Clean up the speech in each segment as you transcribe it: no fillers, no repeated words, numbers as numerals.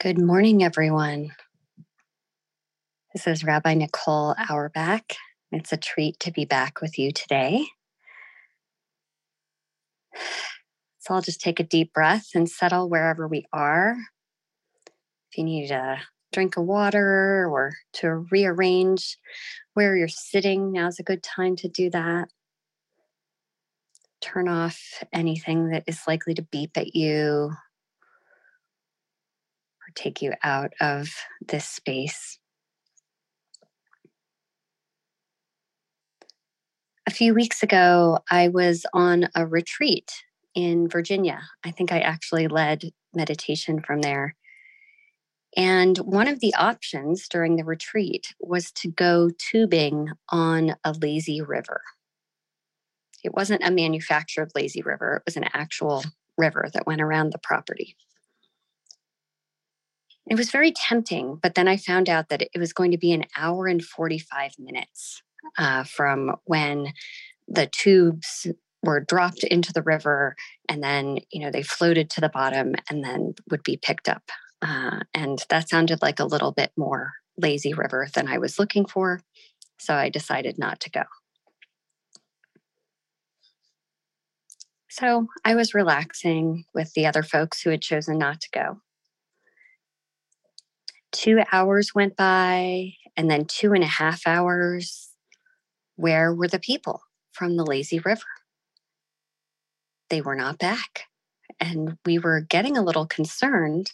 Good morning, everyone. This is Rabbi Nicole Auerbach. It's a treat to be back with you today. So I'll just take a deep breath and settle wherever we are. If you need a drink of water or to rearrange where you're sitting, now's a good time to do that. Turn off anything that is likely to beep at you or take you out of this space. A few weeks ago, I was on a retreat in Virginia. I think I actually led meditation from there. And one of the options during the retreat was to go tubing on a lazy river. It wasn't a manufactured lazy river, it was an actual river that went around the property. It was very tempting, but then I found out that it was going to be an hour and 45 minutes from when the tubes were dropped into the river and then, they floated to the bottom and then would be picked up. And that sounded like a little bit more lazy river than I was looking for. So I decided not to go. So I was relaxing with the other folks who had chosen not to go. 2 hours went by, and then 2.5 hours. Where were the people from the lazy river? They were not back. And we were getting a little concerned,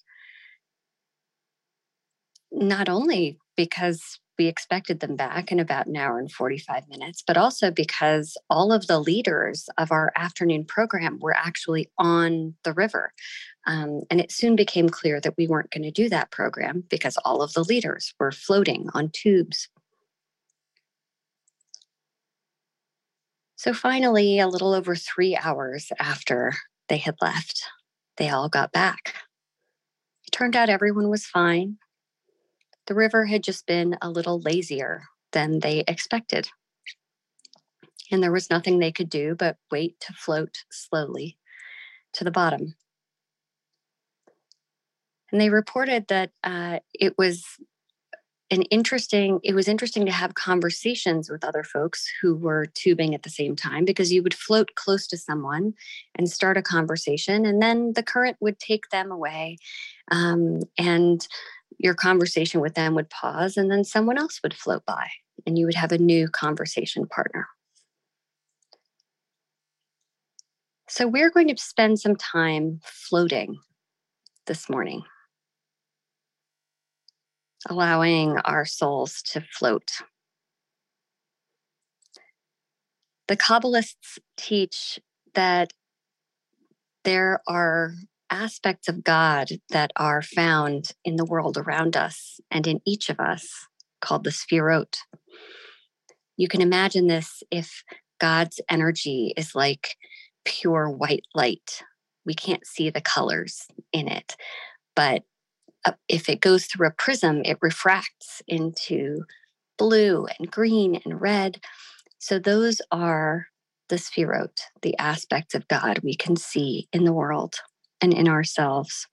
not only because we expected them back in about an hour and 45 minutes, but also because all of the leaders of our afternoon program were actually on the river. And it soon became clear that we weren't going to do that program because all of the leaders were floating on tubes. So finally, a little over 3 hours after they had left, they all got back. It turned out everyone was fine. The river had just been a little lazier than they expected. And there was nothing they could do but wait to float slowly to the bottom. And they reported that it was interesting to have conversations with other folks who were tubing at the same time, because you would float close to someone and start a conversation, and then the current would take them away. And your conversation with them would pause, and then someone else would float by, and you would have a new conversation partner. So we're going to spend some time floating this morning, allowing our souls to float. The Kabbalists teach that there are aspects of God that are found in the world around us and in each of us, called the Sefirot. You can imagine this if God's energy is like pure white light. We can't see the colors in it, but if it goes through a prism, it refracts into blue and green and red. So those are the Sefirot, the aspects of God we can see in the world and in ourselves.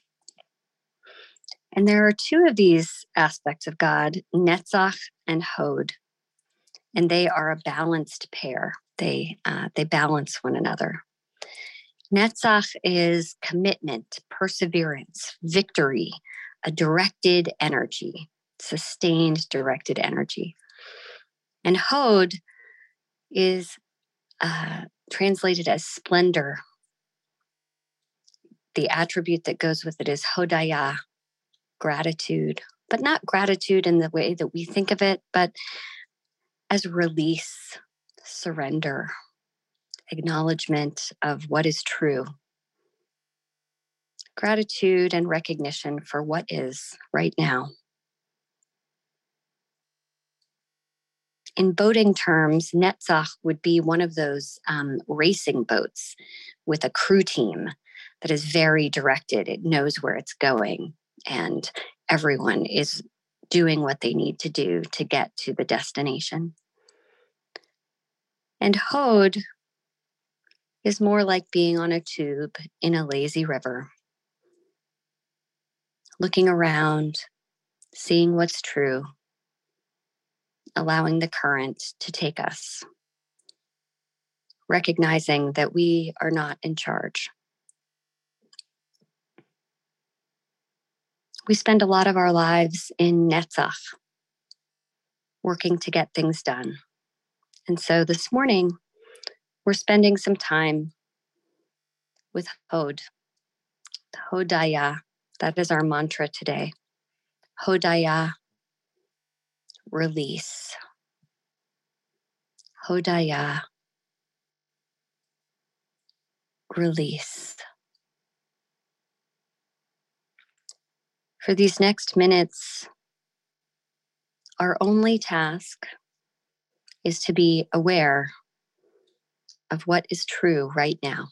And there are two of these aspects of God, Netzach and Hod, and they are a balanced pair. They balance one another. Netzach is commitment, perseverance, victory, a directed energy, sustained directed energy. And Hod is translated as splendor. The attribute that goes with it is hodaya, gratitude, but not gratitude in the way that we think of it, but as release, surrender, acknowledgement of what is true. Gratitude and recognition for what is right now. In boating terms, Netzach would be one of those racing boats with a crew team that is very directed. It knows where it's going, and everyone is doing what they need to do to get to the destination. And Hod is more like being on a tube in a lazy river. looking around, seeing what's true, allowing the current to take us, recognizing that we are not in charge. We spend a lot of our lives in Netzach, working to get things done. And so this morning, we're spending some time with Hod, Hodaya. That is our mantra today. Hodaya, release. Hodaya, release. For these next minutes, our only task is to be aware of what is true right now.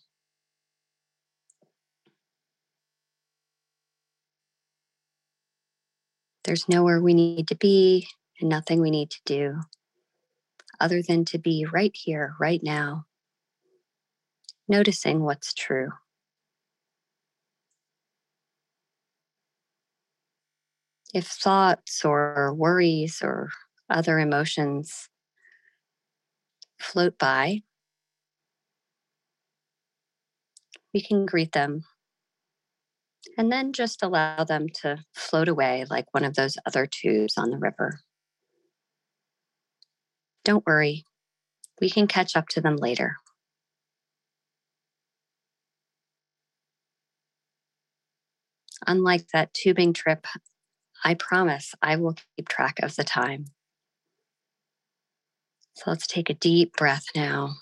There's nowhere we need to be and nothing we need to do other than to be right here, right now, noticing what's true. If thoughts or worries or other emotions float by, we can greet them and then just allow them to float away like one of those other tubes on the river. Don't worry, we can catch up to them later. Unlike that tubing trip, I promise I will keep track of the time. So let's take a deep breath now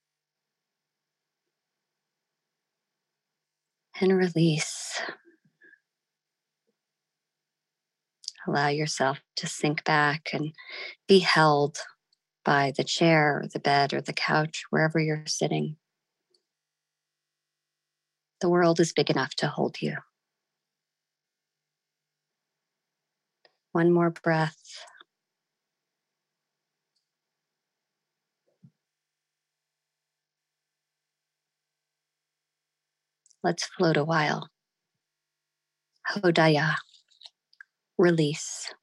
and release. Allow yourself to sink back and be held by the chair or the bed or the couch, wherever you're sitting. The world is big enough to hold you. One more breath. Let's float a while. Hodaya, release.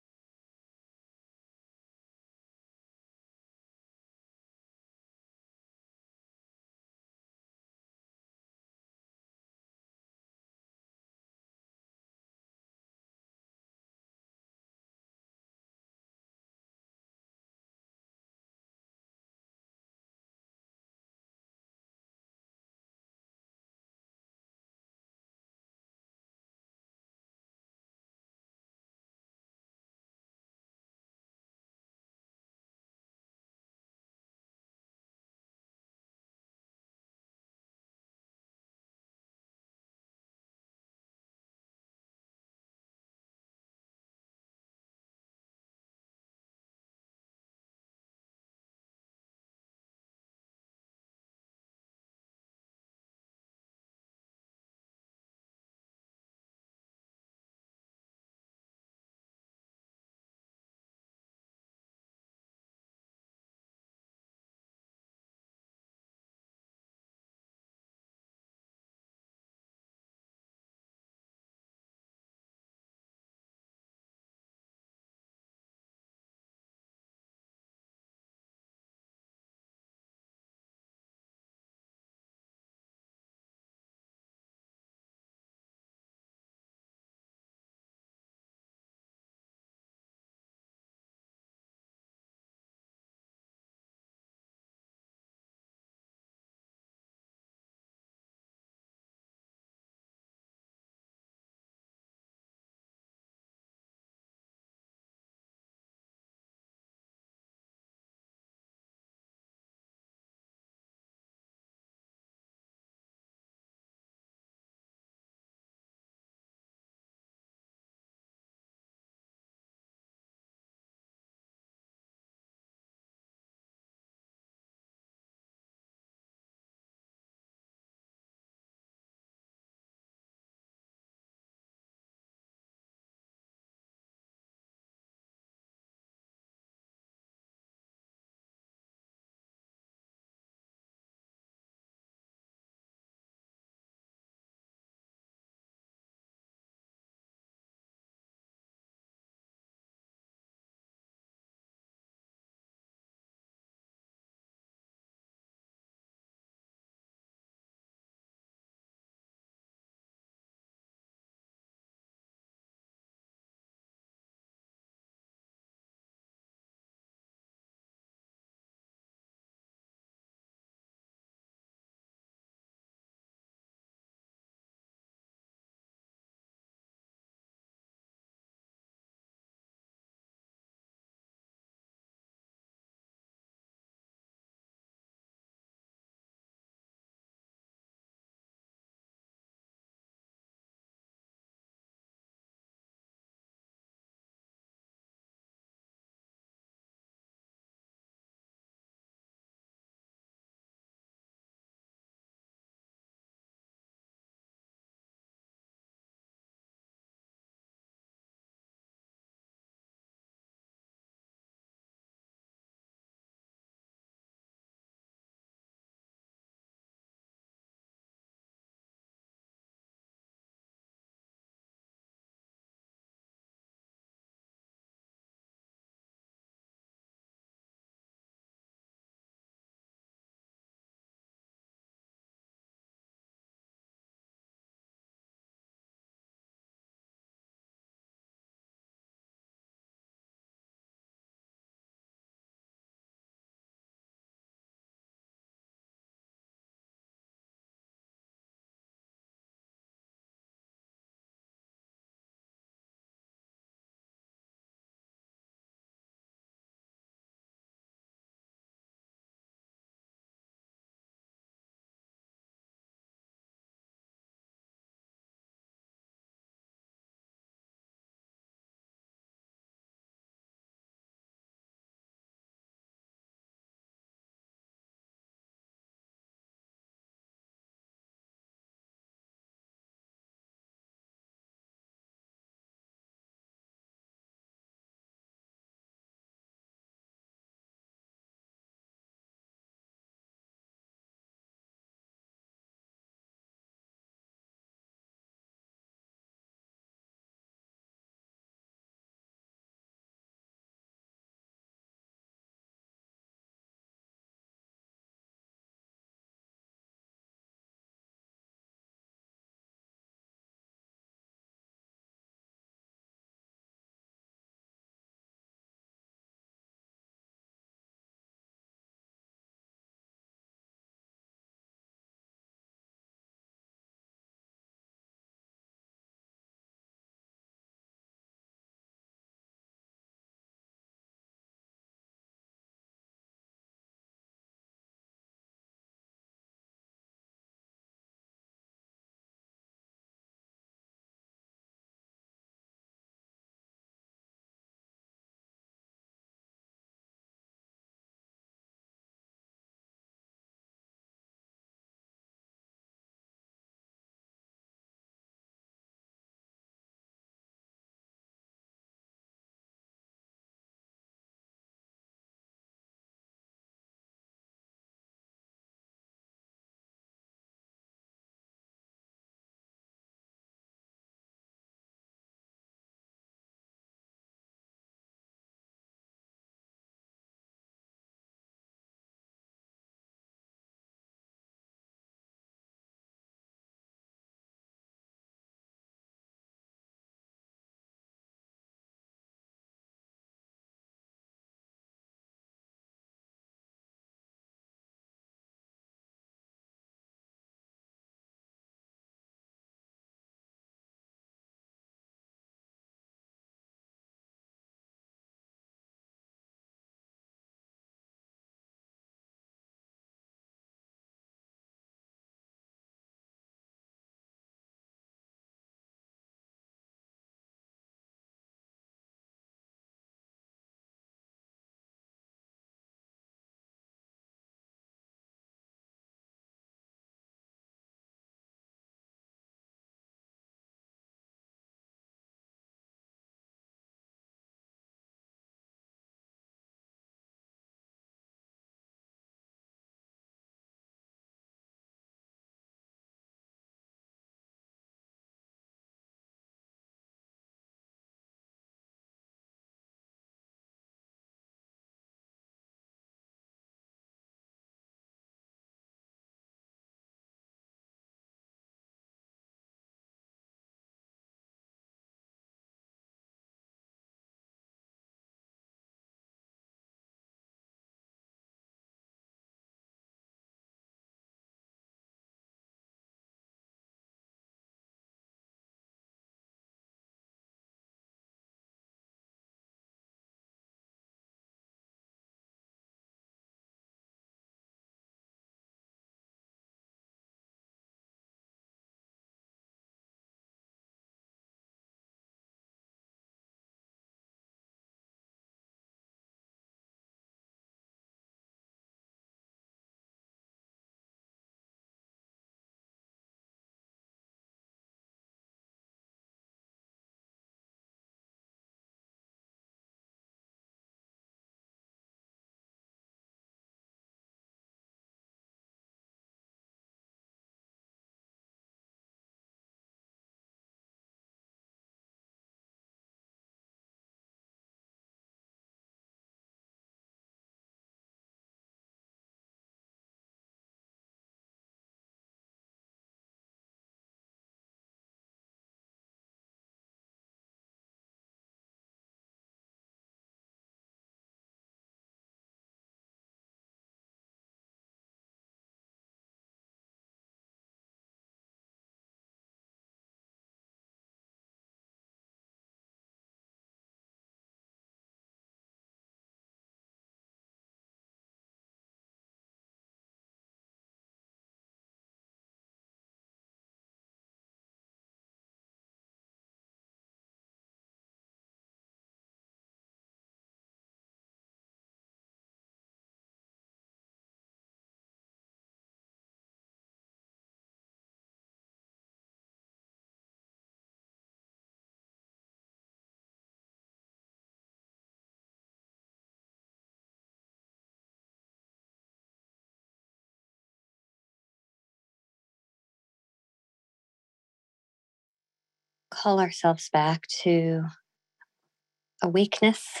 call ourselves back to awakeness.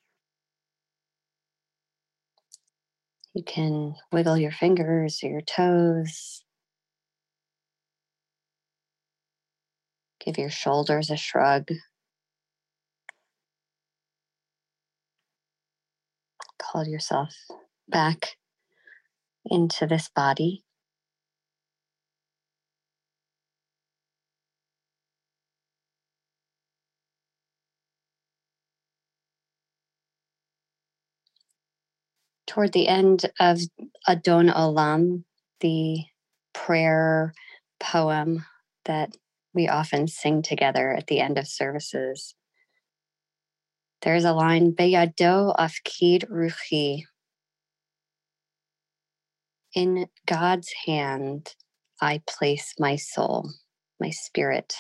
You can wiggle your fingers or your toes, give your shoulders a shrug, call yourself back into this body. Toward the end of Adon Olam, the prayer poem that we often sing together at the end of services, there's a line, Beyado afkid ruchi. In God's hand, I place my soul, my spirit.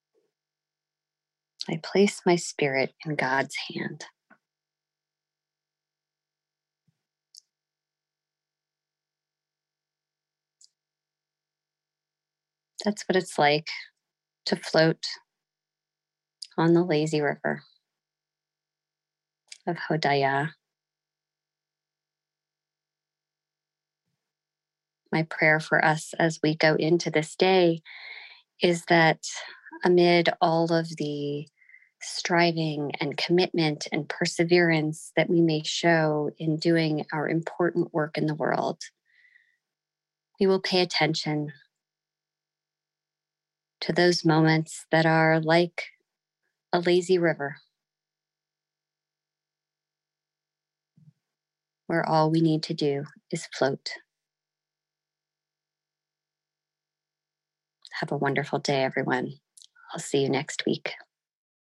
I place my spirit in God's hand. That's what it's like to float on the lazy river of Hodaya. My prayer for us as we go into this day is that amid all of the striving and commitment and perseverance that we may show in doing our important work in the world, we will pay attention to those moments that are like a lazy river, where all we need to do is float. Have a wonderful day, everyone. I'll see you next week.